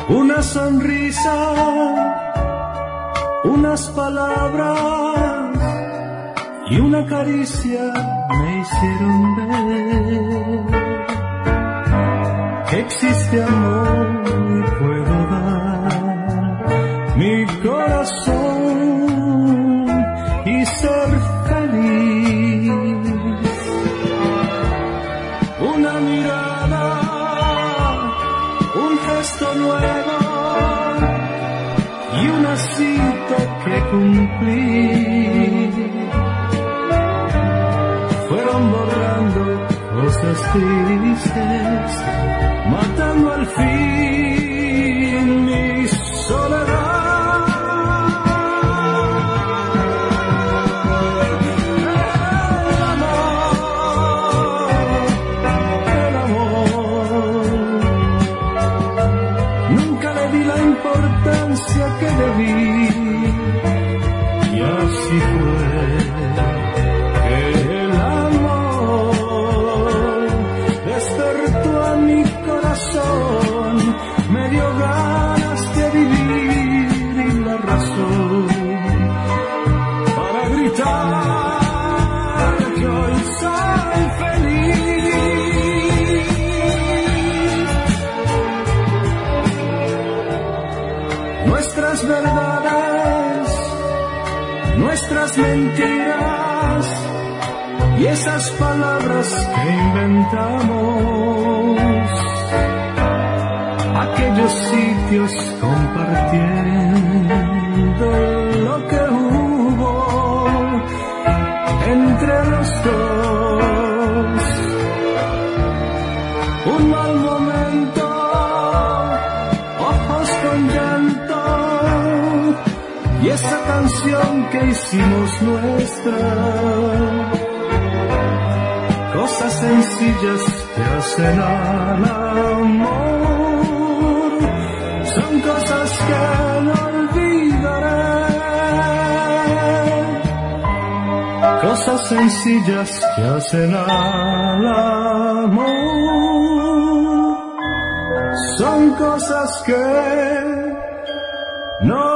Una sonrisa, unas palabras y una caricia me hicieron ver que existe amor y puedo dar mi corazón y ser feliz. Una mirada, un gesto nuevo y una cita que cumplir fueron borrando cosas tristes, matando al fin mi soledad. El amor, nunca le di la importancia que debí, y así fue que el amor despertó a mi corazón, me dio ganas de vivir y la razón para gritar que hoy soy feliz. Nuestras verdades, nuestras mentiras y esas palabras que inventamos, aquellos sitios compartiendo lo que hubo entre los dos, un mal momento, ojos con llanto y esa canción que hicimos nuestra. Cosas sencillas que hacen al amor, son cosas que no olvidaré. Cosas sencillas que hacen al amor, son cosas que no